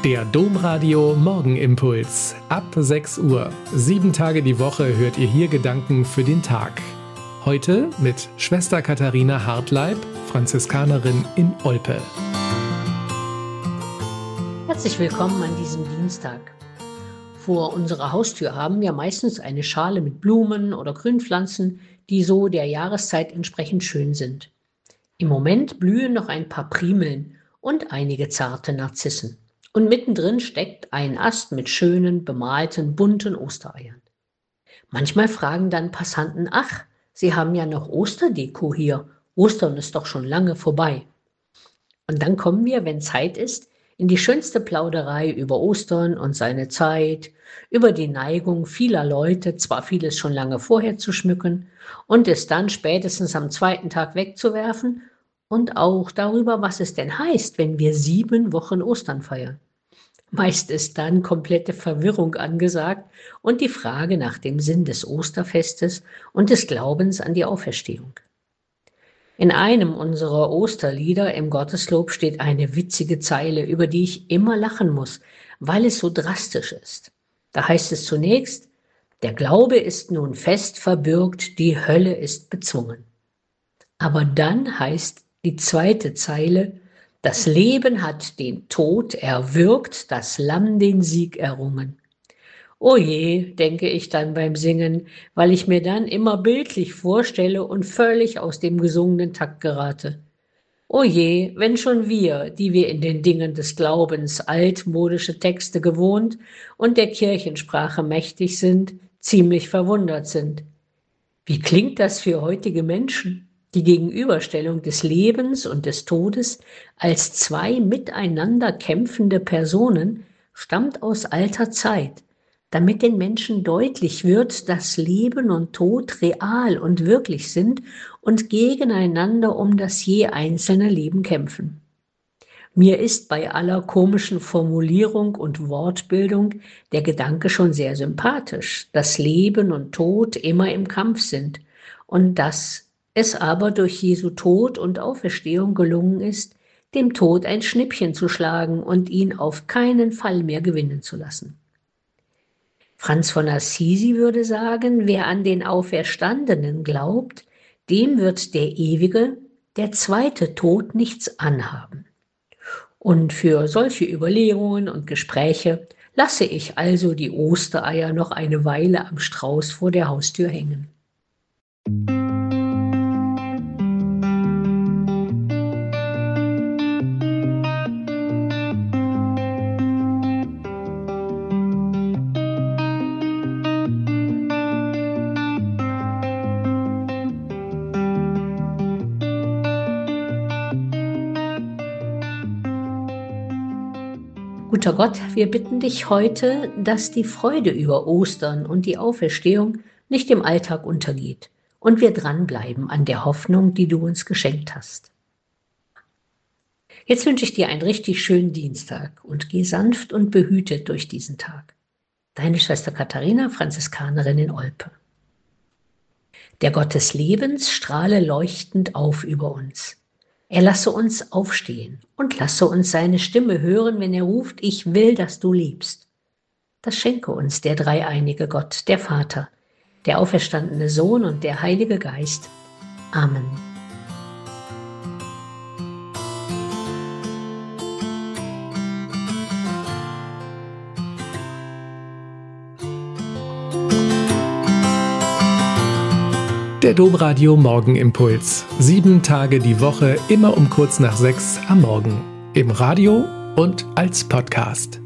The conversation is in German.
Der Domradio Morgenimpuls. Ab 6 Uhr. 7 Tage die Woche hört ihr hier Gedanken für den Tag. Heute mit Schwester Katharina Hartleib, Franziskanerin in Olpe. Herzlich willkommen an diesem Dienstag. Vor unserer Haustür haben wir meistens eine Schale mit Blumen oder Grünpflanzen, die so der Jahreszeit entsprechend schön sind. Im Moment blühen noch ein paar Primeln und einige zarte Narzissen. Und mittendrin steckt ein Ast mit schönen, bemalten, bunten Ostereiern. Manchmal fragen dann Passanten, ach, Sie haben ja noch Osterdeko hier. Ostern ist doch schon lange vorbei. Und dann kommen wir, wenn Zeit ist, in die schönste Plauderei über Ostern und seine Zeit, über die Neigung vieler Leute, zwar vieles schon lange vorher zu schmücken und es dann spätestens am zweiten Tag wegzuwerfen, und auch darüber, was es denn heißt, wenn wir 7 Wochen Ostern feiern. Meist ist dann komplette Verwirrung angesagt und die Frage nach dem Sinn des Osterfestes und des Glaubens an die Auferstehung. In einem unserer Osterlieder im Gotteslob steht eine witzige Zeile, über die ich immer lachen muss, weil es so drastisch ist. Da heißt es zunächst, der Glaube ist nun fest verbürgt, die Hölle ist bezwungen. Aber dann heißt die zweite Zeile, das Leben hat den Tod erwürgt, das Lamm den Sieg errungen. O je, denke ich dann beim Singen, weil ich mir dann immer bildlich vorstelle und völlig aus dem gesungenen Takt gerate. O je, wenn schon wir, die wir in den Dingen des Glaubens altmodische Texte gewohnt und der Kirchensprache mächtig sind, ziemlich verwundert sind. Wie klingt das für heutige Menschen? Die Gegenüberstellung des Lebens und des Todes als zwei miteinander kämpfende Personen stammt aus alter Zeit, damit den Menschen deutlich wird, dass Leben und Tod real und wirklich sind und gegeneinander um das je einzelne Leben kämpfen. Mir ist bei aller komischen Formulierung und Wortbildung der Gedanke schon sehr sympathisch, dass Leben und Tod immer im Kampf sind und dass es aber durch Jesu Tod und Auferstehung gelungen ist, dem Tod ein Schnippchen zu schlagen und ihn auf keinen Fall mehr gewinnen zu lassen. Franz von Assisi würde sagen, wer an den Auferstandenen glaubt, dem wird der ewige, der zweite Tod nichts anhaben. Und für solche Überlegungen und Gespräche lasse ich also die Ostereier noch eine Weile am Strauß vor der Haustür hängen. Guter Gott, wir bitten dich heute, dass die Freude über Ostern und die Auferstehung nicht im Alltag untergeht und wir dranbleiben an der Hoffnung, die du uns geschenkt hast. Jetzt wünsche ich dir einen richtig schönen Dienstag und geh sanft und behütet durch diesen Tag. Deine Schwester Katharina, Franziskanerin in Olpe. Der Gott des Lebens strahle leuchtend auf über uns. Er lasse uns aufstehen und lasse uns seine Stimme hören, wenn er ruft, ich will, dass du lebst. Das schenke uns der dreieinige Gott, der Vater, der auferstandene Sohn und der Heilige Geist. Amen. Der Domradio Morgenimpuls. 7 Tage die Woche, immer um kurz nach 6 am Morgen. Im Radio und als Podcast.